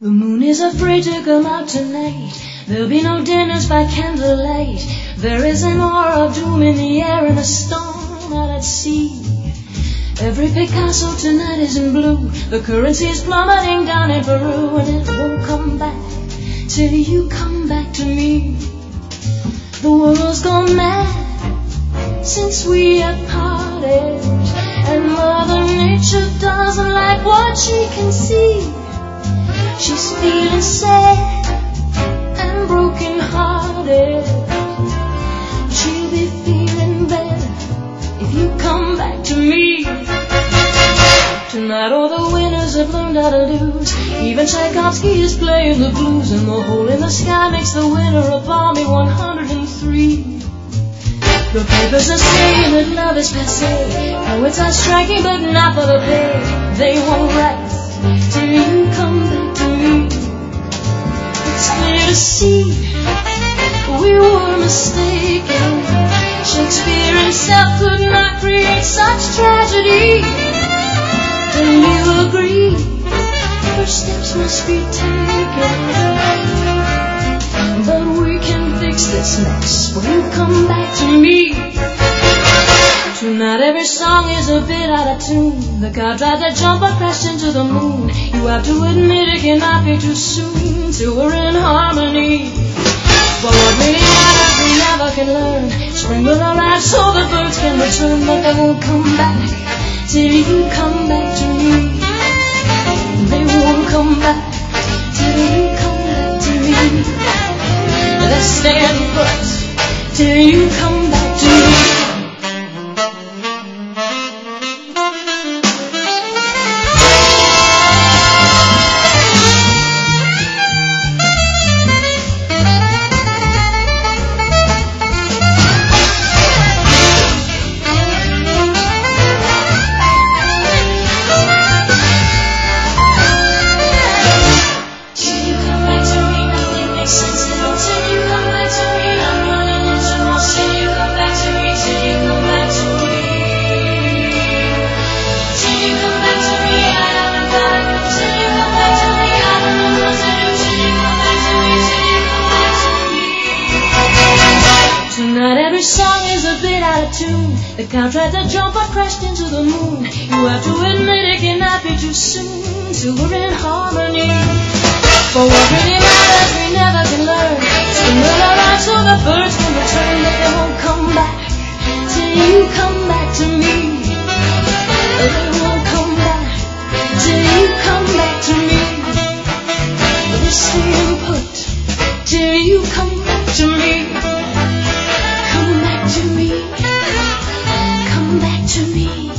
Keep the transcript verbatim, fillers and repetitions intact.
The moon is afraid to come out tonight. There'll be no dinners by candlelight. There is an aura of doom in the air and a storm out at sea. Every Picasso tonight is in blue. The currency is plummeting down in Peru, and it won't come back till you come back to me. The world's gone mad since we have parted, and Mother Nature doesn't like what she can see. She's feeling sad and broken-hearted. She'll be feeling better if you come back to me. Tonight all the winners have learned how to lose. Even Tchaikovsky is playing the blues, and the hole in the sky makes the winner a balmy one hundred three. The papers are saying that love is passé. Poets are striking, but not for the pay. They won't write till you come back to me. It's clear to see we were mistaken. Shakespeare himself could not create such tragedy. Do you agree? First steps must be taken, but we can fix this mess when you come back to me. Tonight every song is a bit out of tune. The car tried to jump but crashed into the moon. You have to admit it cannot be too soon till we're in harmony. But what really matters we never can learn. Spring will arrive so the birds can return, but they won't come back till you come back to me. They won't come back till you come back to me. They're staying put till you come back to me. The car tried to jump but crashed into the moon. You have to admit it cannot be too soon till we're in harmony. For what really matters we never can learn. Spring will arrive so the birds can return, but they won't come back till you come back to me. They won't come back till you come back to me. They're staying put till you come back to me. Come back to me. Come back to me.